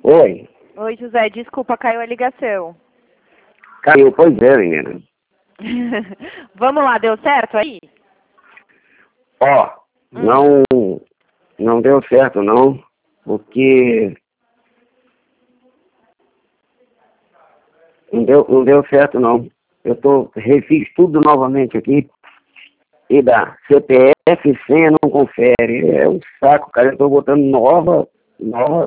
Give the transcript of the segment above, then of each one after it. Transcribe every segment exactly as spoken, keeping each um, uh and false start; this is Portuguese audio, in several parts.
Oi. Oi, José, desculpa, caiu a ligação. Caiu, pois é, menina. Vamos lá, deu certo aí? Ó, Hum. não, não deu certo não, porque não deu, não deu certo não. Eu tô, refiz tudo novamente aqui e dá C P F, senha não confere. É um saco, cara. Eu tô botando nova, nova.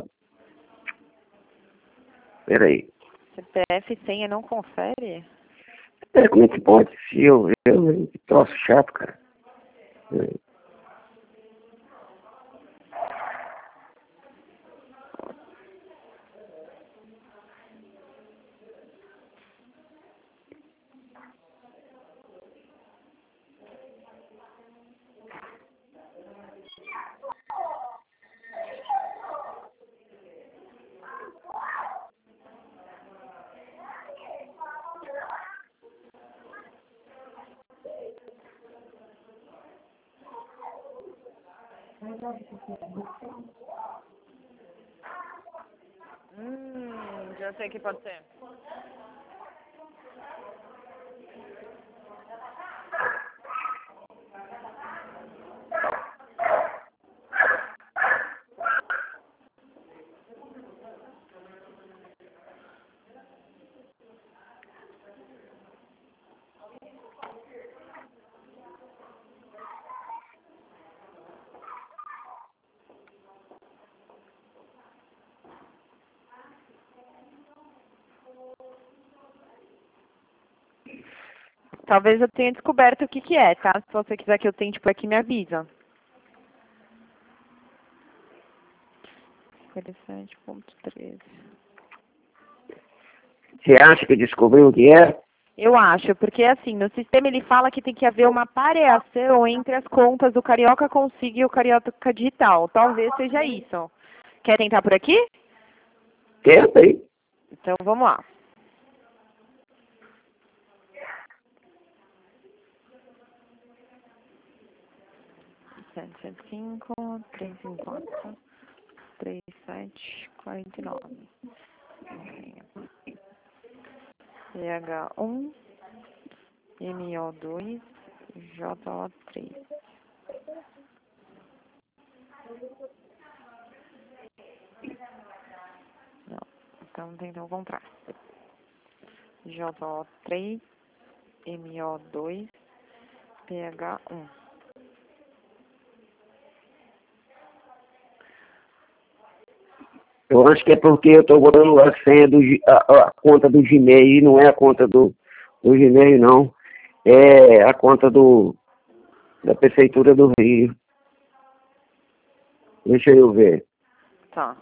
Peraí. C P F e senha não confere? É, como é que pode? Se eu, eu, que troço chato, cara. É. Hum, já sei que pode ser. Talvez eu tenha descoberto o que que é, tá? Se você quiser que eu tente por aqui, me avisa. cinquenta e sete ponto treze. Você acha que descobriu o que é? Eu acho, porque assim, no sistema ele fala que tem que haver uma pareação entre as contas do Carioca Consigo e o Carioca Digital. Talvez seja isso. Quer tentar por aqui? Tenta aí. Então vamos lá. sete sete cinco, três cinco quatro, três sete quatro nove. C H um, M O dois, J O três. Não, então tenta o contrário. J O três, M O dois, P H um. Eu acho que é porque eu estou botando a senha do Gi- a, a conta do Gmail e não é a conta do, do Gmail, não. É a conta do da Prefeitura do Rio. Deixa eu ver. Tá.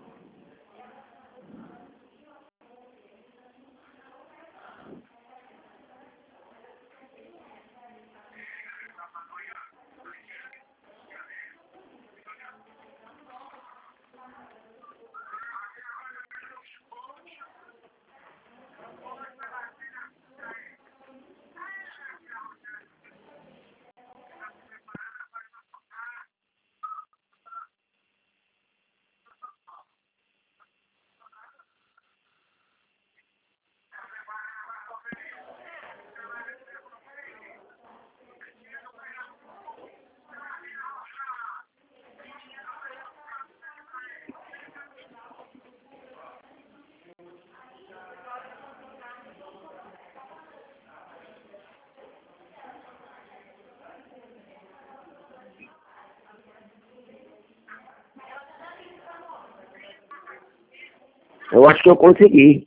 Eu acho que eu consegui.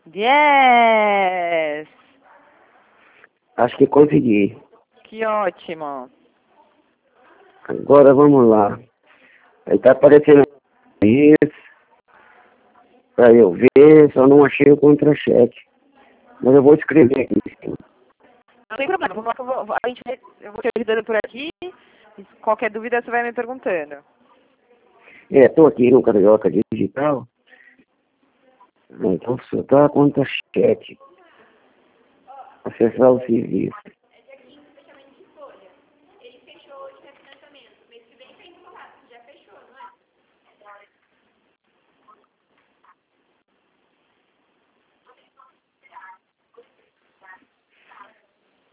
Yes! Acho que consegui. Que ótimo. Agora vamos lá. Aí tá aparecendo isso para eu ver, só não achei o contra-cheque. Mas eu vou escrever aqui em cima. Não tem problema. Vamos lá que eu vou, a gente vai, eu vou te ajudando por aqui. E qualquer dúvida você vai me perguntando. É, tô aqui no Carioca Digital. Então só tá a contra-cheque. Acessar o serviço.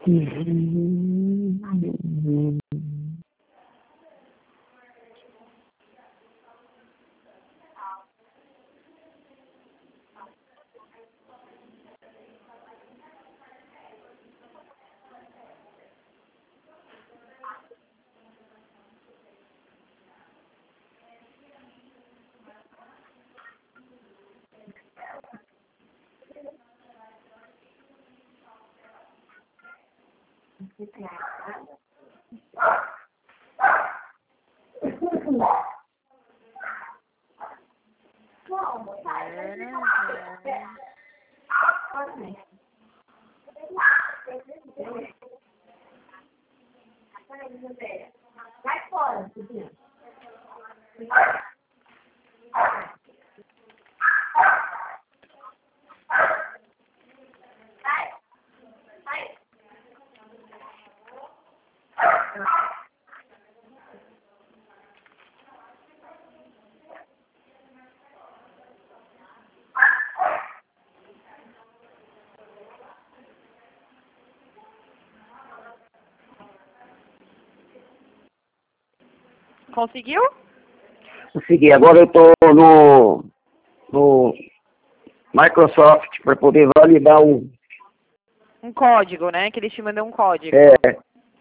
Conseguiu? Consegui. Agora eu estou no, no Microsoft para poder validar um... Um código, né? Que eles te mandam um código. É,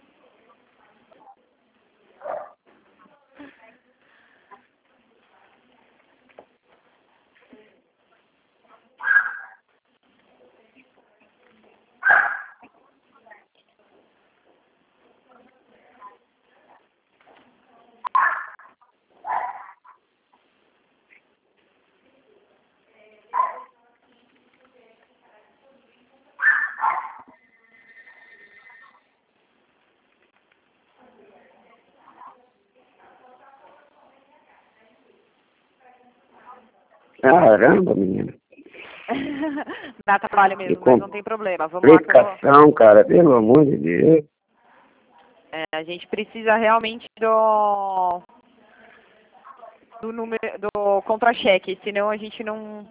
caramba, menina. Dá trabalho mesmo, Que mas não tem problema. Vamos lá que eu vou... complicação, cara, pelo amor de Deus. É, a gente precisa realmente do... do número... do contra-cheque, senão a gente não...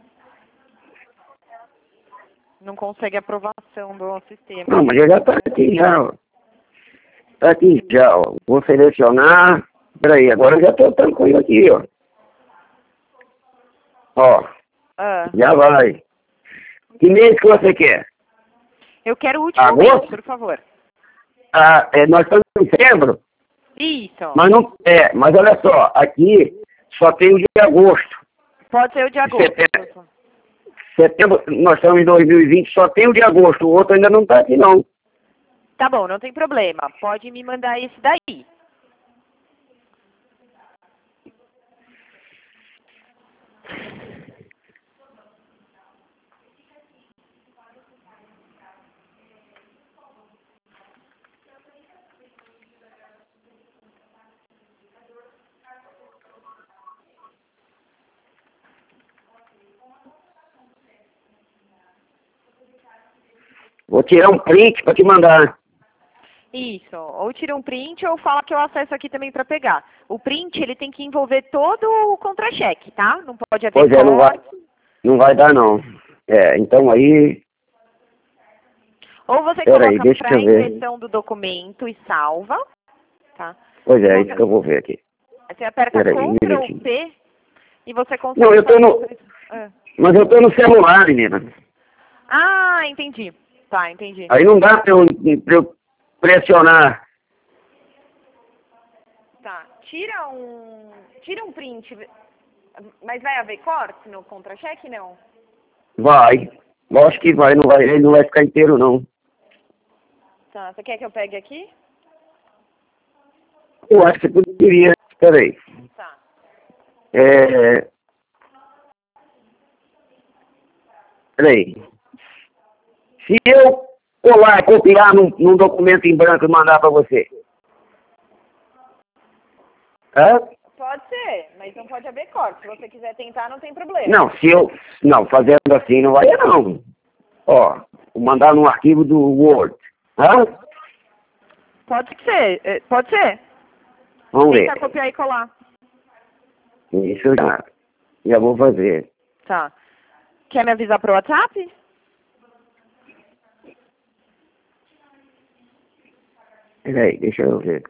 não consegue aprovação do sistema. Não, mas já tá aqui já, ó. Tá aqui já, ó. Vou selecionar. Peraí, agora eu já tô tranquilo aqui, ó. Ó, Ah, já vai. Que mês que você quer? eu quero o último Agosto? mês, por favor. Ah, é, nós estamos em setembro, Isso. mas não. É, mas olha só, aqui só tem o de agosto. Pode ser o de agosto. Setembro. Setembro, nós estamos em dois mil e vinte, só tem o de agosto, o outro ainda não tá aqui não. Tá bom, não tem problema. Pode me mandar esse daí. Vou tirar um print para te mandar. Isso. Ou tira um print ou fala que eu acesso aqui também para pegar. O print, ele tem que envolver todo o contra-cheque, tá? Não pode haver Pois é, não vai, corte. não vai dar não. É, então aí, Ou você Pera aí, coloca deixa para eu ver. impressão do documento e salva, tá? pois é, isso que eu vou ver aqui. Você aperta Pera aí, um control minutinho. P e você consegue Não, eu tô fazer no, isso. Ah. mas eu tô no celular, menina. Ah, entendi. Tá, entendi. Aí não dá pra eu, pra eu pressionar. Tá. Tira um. Tira um print. Mas vai haver corte no contra-cheque, não? Vai. Lógico que vai, não vai, ele não vai ficar inteiro não. Tá. Você quer que eu pegue aqui? Eu acho que você poderia. Pera aí. Tá. É... Pera aí. Se eu colar, copiar num, num documento em branco e mandar para você. Hã? Pode ser, mas não pode haver corte. Se você quiser tentar, não tem problema. Não, se eu. Não, fazendo assim não vai não. Ó, vou mandar num arquivo do Word. Hã? Pode ser, eh, pode ser. Vamos ver. Tenta copiar e colar. Isso eu já, já vou fazer. Tá. Quer me avisar pro WhatsApp? Peraí, deixa eu ver.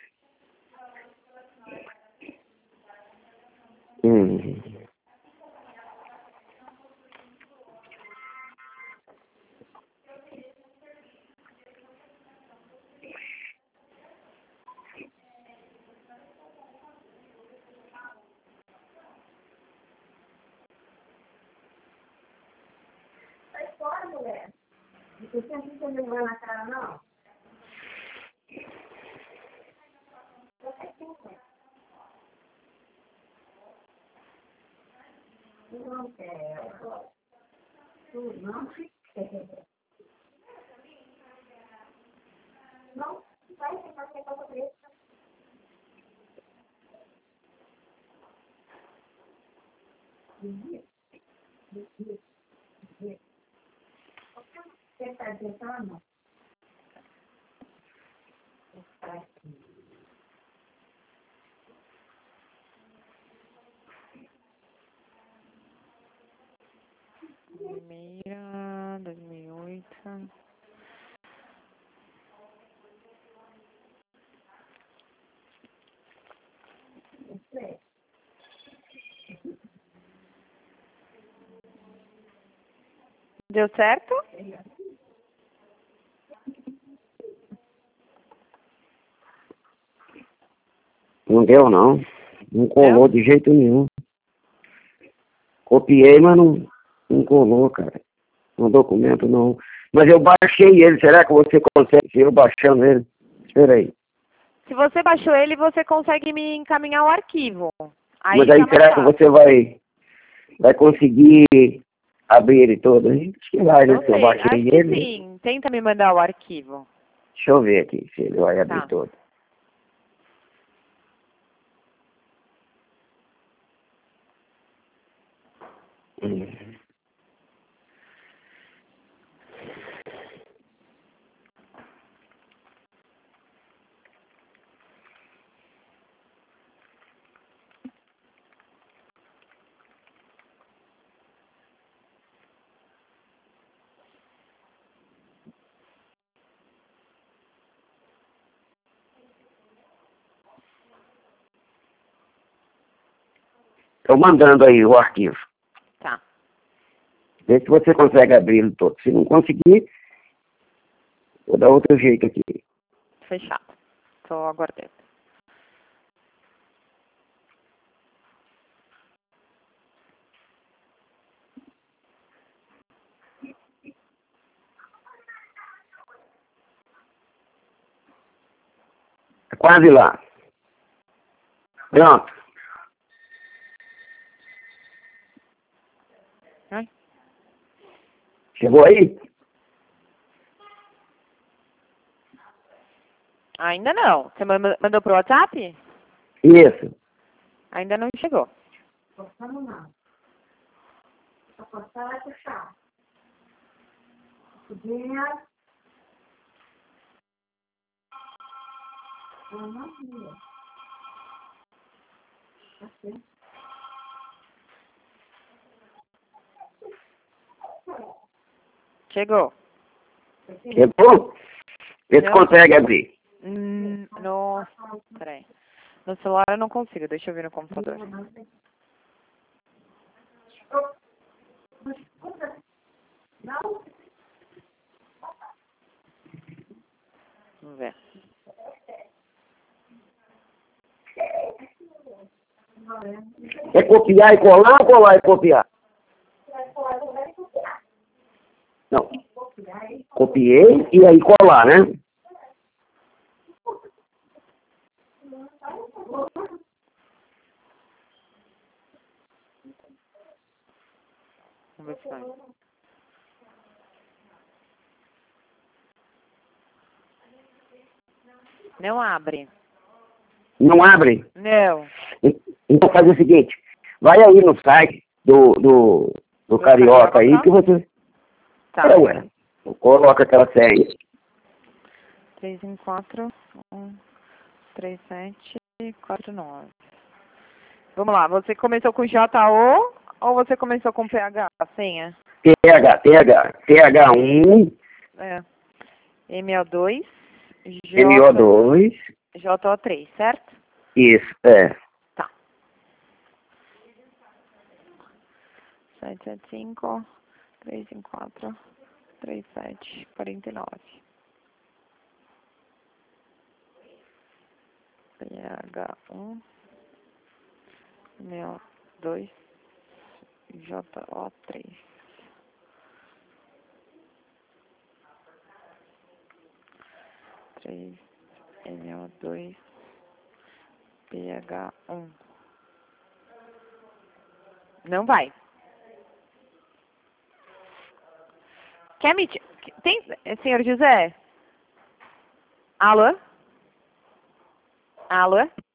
Hum. Sai fora, mulher. Você sempre tem vergonha na cara, não? Não quero. Tu não quer. Não, vai ficar sem calça preta. Você está tentando? Primeira, dois mil e oito. Deu certo? Não deu, não. Não colou de jeito nenhum. Copiei, mas não, não colou, cara. No documento, não. Mas eu baixei ele. Será que você consegue? Eu baixando ele. Espera aí. Se você baixou ele, você consegue me encaminhar o arquivo. Aí Mas aí tá mais será que fácil. você vai, vai conseguir abrir ele todo? Acho que vai, né? Não Se eu sei, baixei acho que ele. sim. Tenta me mandar o arquivo. Deixa eu ver aqui se ele vai abrir Tá. todo. Hum. Estou mandando aí o arquivo. Tá. Vê se você consegue abrir ele todo. Se não conseguir, vou dar outro jeito aqui. Fechado. Tô aguardando. É quase lá. Pronto. Ai. Chegou aí? Ainda não. Você ma- mandou pro WhatsApp? Isso. Ainda não chegou. Forçando não. Só forçar vai puxar. Subinha. Não, filha. Assim. Chegou. Chegou? Vê se Não. consegue abrir. Hum, no... Peraí. No celular eu não consigo. Deixa eu ver no computador. Não? Vamos ver. É copiar e colar ou colar e copiar? Não. Copiei e aí colar, né? Vamos ver se vai. Não abre. Não abre? Não. Então faz o seguinte, vai aí no site do, do, do Do Carioca aí Carioca? que você... Tá. É, ué. Coloca aquela senha. três um quatro, um, três sete, quatro nove. Vamos lá. Você começou com J O ou você começou com P H, a senha? T H, T H, T H um, É. M O dois. M O dois. J O três, certo? Isso, é. Tá. sete sete cinco, três cinco quatro, três sete quatro nove. P H um, M O dois, J O três. três, M O dois, P H um. Não vai. Quer me... Tem... Senhor José? Alô? Alô?